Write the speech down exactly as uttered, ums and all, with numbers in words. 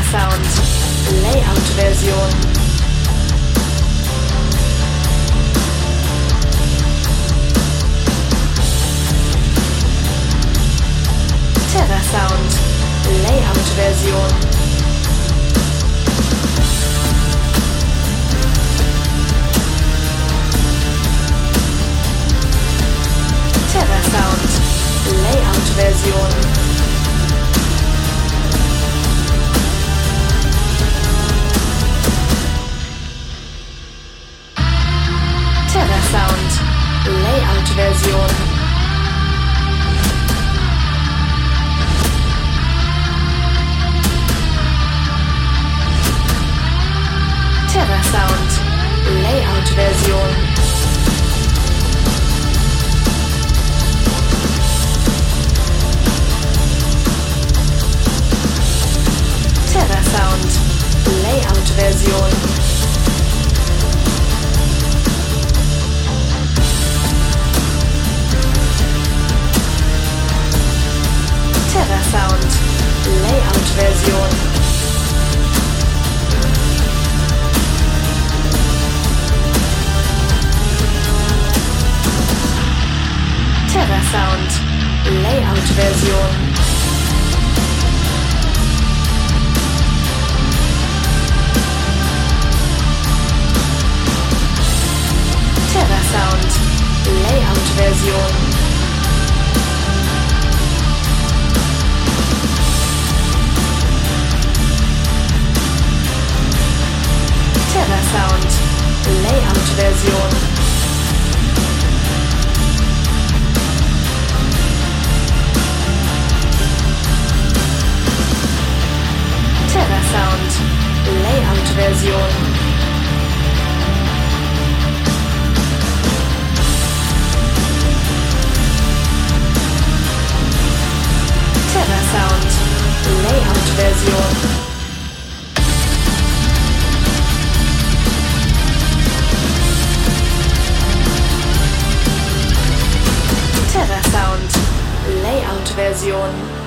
Terrasound Layout-Version. Terrasound Layout-Version. Terrasound Layout-Version. Terrasound Layout-Version. Terrasound Layout-Version. Terrasound Layout-Version. Terrasound Layout-Version. Terrasound Layout-Version. Terrasound Layout-Version. Terrasound Layout-Version. Terrasound Layout-Version. Terrasound Layout-Version. Terrasound Layout-Version.